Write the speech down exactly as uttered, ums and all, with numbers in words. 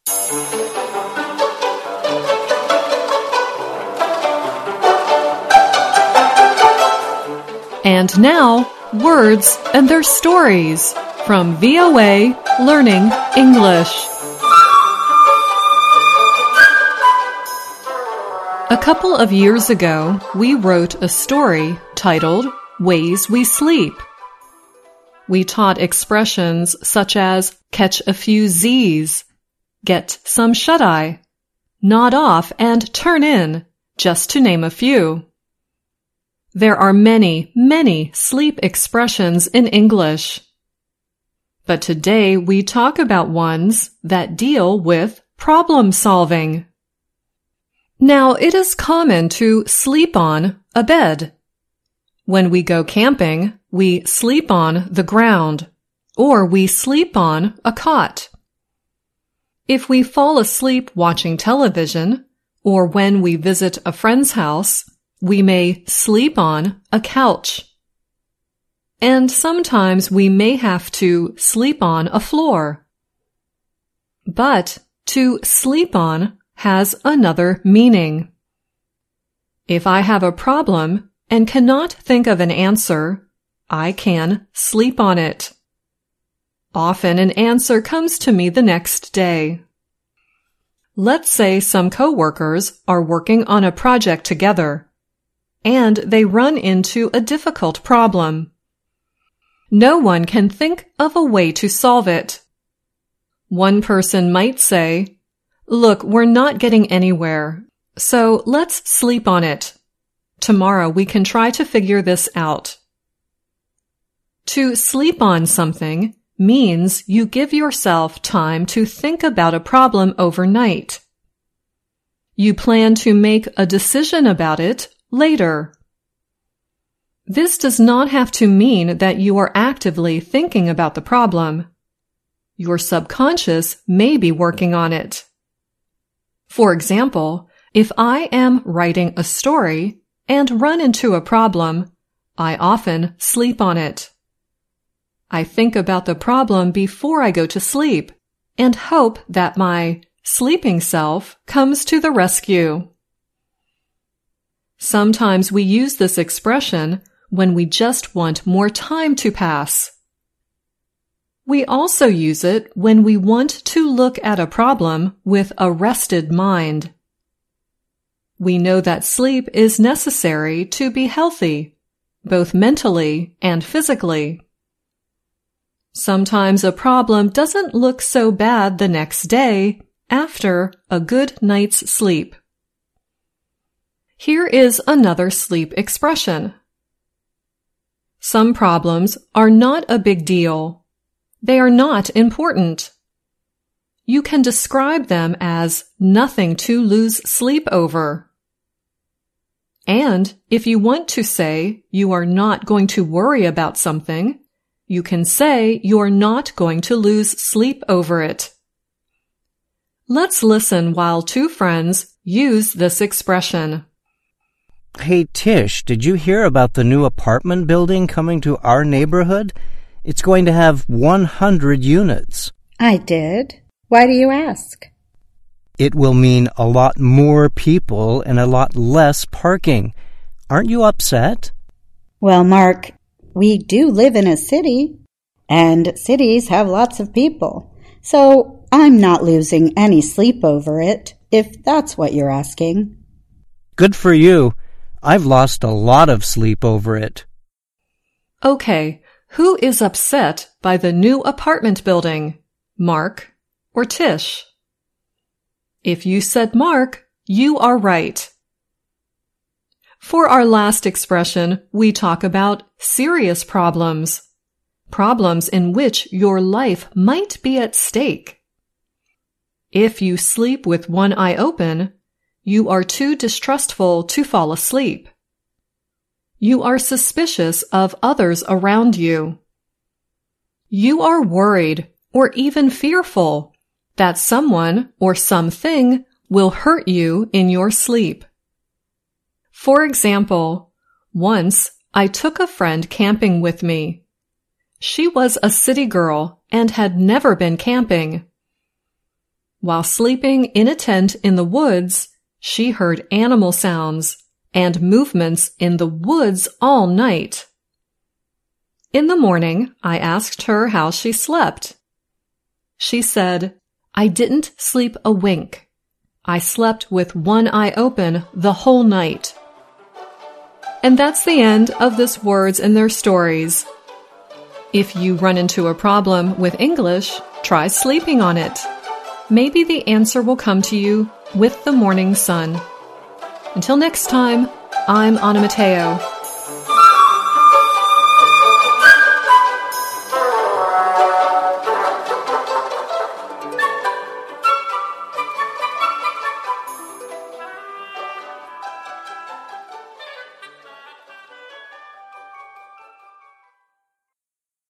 And now, words and their stories from V O A Learning English. A couple of years ago, we wrote a story titled Ways We Sleep. We taught expressions such as catch a few Z's, get some shut-eye, nod off and turn in, just to name a few. There are many, many sleep expressions in English. But today we talk about ones that deal with problem solving. Now, it is common to sleep on a bed. When we go camping, we sleep on the ground, or we sleep on a cot. If we fall asleep watching television, or when we visit a friend's house, we may sleep on a couch. And sometimes we may have to sleep on a floor. But to sleep on has another meaning. If I have a problem and cannot think of an answer, I can sleep on it. Often an answer comes to me the next day. Let's say some coworkers are working on a project together, and they run into a difficult problem. No one can think of a way to solve it. One person might say, "Look, we're not getting anywhere, so let's sleep on it. Tomorrow we can try to figure this out." To sleep on something means you give yourself time to think about a problem overnight. You plan to make a decision about it later. This does not have to mean that you are actively thinking about the problem. Your subconscious may be working on it. For example, if I am writing a story and run into a problem, I often sleep on it. I think about the problem before I go to sleep and hope that my sleeping self comes to the rescue. Sometimes we use this expression when we just want more time to pass. We also use it when we want to look at a problem with a rested mind. We know that sleep is necessary to be healthy, both mentally and physically. Sometimes a problem doesn't look so bad the next day after a good night's sleep. Here is another sleep expression. Some problems are not a big deal. They are not important. You can describe them as nothing to lose sleep over. And if you want to say you are not going to worry about something, you can say you're not going to lose sleep over it. Let's listen while two friends use this expression. Hey, Tish, did you hear about the new apartment building coming to our neighborhood? It's going to have one hundred units. I did. Why do you ask? It will mean a lot more people and a lot less parking. Aren't you upset? Well, Mark, we do live in a city, and cities have lots of people. So I'm not losing any sleep over it, if that's what you're asking. Good for you. I've lost a lot of sleep over it. Okay, who is upset by the new apartment building? Mark or Tish? If you said Mark, you are right. For our last expression, we talk about serious problems. Problems in which your life might be at stake. If you sleep with one eye open, you are too distrustful to fall asleep. You are suspicious of others around you. You are worried or even fearful that someone or something will hurt you in your sleep. For example, once I took a friend camping with me. She was a city girl and had never been camping. While sleeping in a tent in the woods, she heard animal sounds and movements in the woods all night. In the morning, I asked her how she slept. She said, "I didn't sleep a wink. I slept with one eye open the whole night." And that's the end of this Words and Their Stories. If you run into a problem with English, try sleeping on it. Maybe the answer will come to you with the morning sun. Until next time, I'm Anna Matteo.